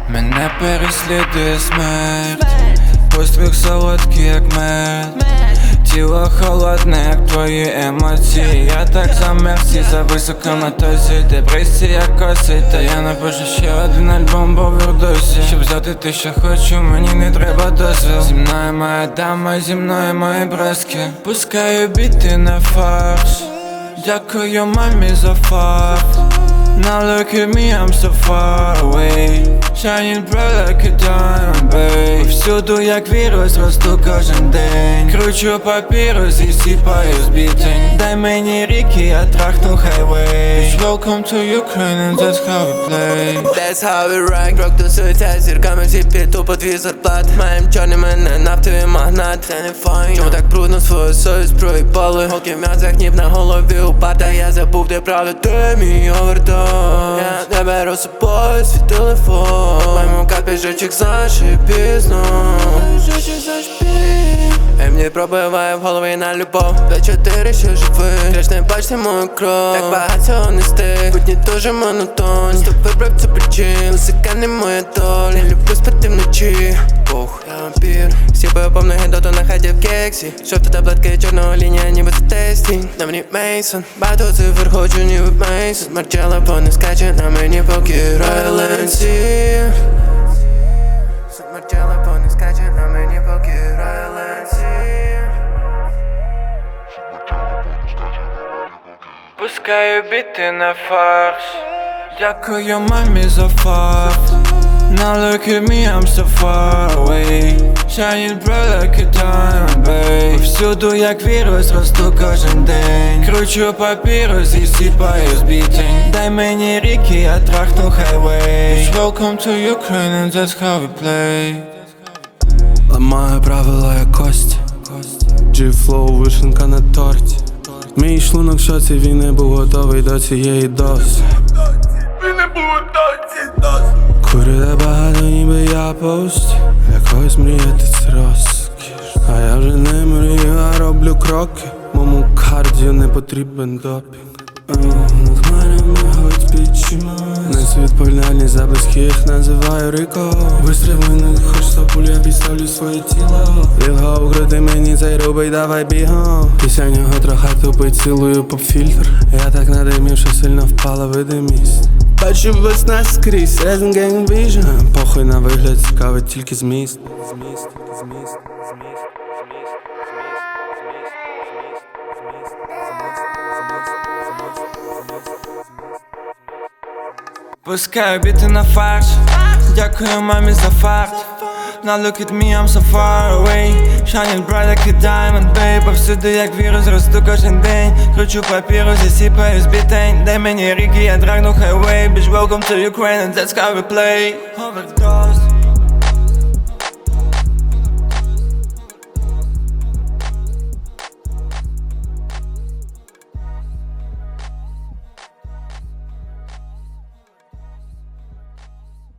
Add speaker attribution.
Speaker 1: Мене переслідує смерть, постріл солодкий, як мед. Тіло холодне, як твої емоції. Я так замерз за високому тосі. Депресія косить, та я напишу ще один альбом по вердосі. Щоб взяти те, що хочу, мені не треба дозвіл. Зі мною моя дама, зі мною мої броски. Пускаю біти на фарш. Дякую мамі за факт. Now look at me, I'm so far away. Shining bright like a diamond, babe. Всюду як вірус, росту кожен день. Кручу папірус і сіпаю збітень. Дай мені ріки, я трахну хайвей. Welcome to Ukraine and that's how we play.
Speaker 2: That's how we rank. Крок до суття, зірками всі піду по дві зарплат. Маєм чорні мене, нафтовий магнат. Це не файн. Чому так брудно свою совість проїбали? Голки в м'язах, ніб на голові упад. Та я забув, де правда, де мій овердос. Я не беру з собою свій телефон. Моєму капіжечок заши пізно. І мені пробиває в голові на любов. 2-4, що живий. Треш не бачте мою кров. Так багато цього не стиг. Будні дуже монотонні. Стоп вибрав цю причин. Музика не моя доля. Не люблю спати вночі. Ох, я вампір. Сіпаю по ноги доту на хаті в кексі. Жовта таблетка і чорного лінія, ніби це тесті. На мені Мейсон. Багато цифр хочу, ніби Мейсон. Марчала пони скаче на мені поки Райленсі. Марчала пони скаче на мені поки Райленсі.
Speaker 1: Пускаю біти на фарш. Дякую мамі за факт. Now look at me, I'm so far away. Shining bright like a diamond, babe. Всюду як вірус, росту кожен день. Кручу папірус і сіпаю збітень. Дай мені ріки, я трахну хайвей. Welcome to Ukraine and that's how we play.
Speaker 3: Ламаю правила як кості. G-flow, вишенка на торті. Мій шлунок в шоці, він не був готовий до цієї дози. Курити багато, ніби я повсті. Для когось мріяти це розкіш. А я вже не мрію, а роблю кроки. Моєму кардіо не потрібен допінг. Над хмарями горить підчима. Несу відповідальність за безхих, називаю Рико. Вистріли не хоч сопуль, я підставлю своє тіло. Його укрити мені цей рубий, давай бігом. Після нього трохи тупить, цілую поп-фільтр. Я так надимів, що сильно впала видимість. Бачу весна скрізь, Resident Gang Vision. Похуй на вигляд, цікавить тільки зміст.
Speaker 1: Пускаю біти на фарш. Дякую мамі за факт. Now look at me, I'm so far away. Shining bright like a diamond, babe. Повсюди як вірус, росту кожен день. Кручу папірус, я сіпаю збітень. Дай мені ріки, я драгну хайвей. Bitch, welcome to Ukraine and that's how we play. Overdose.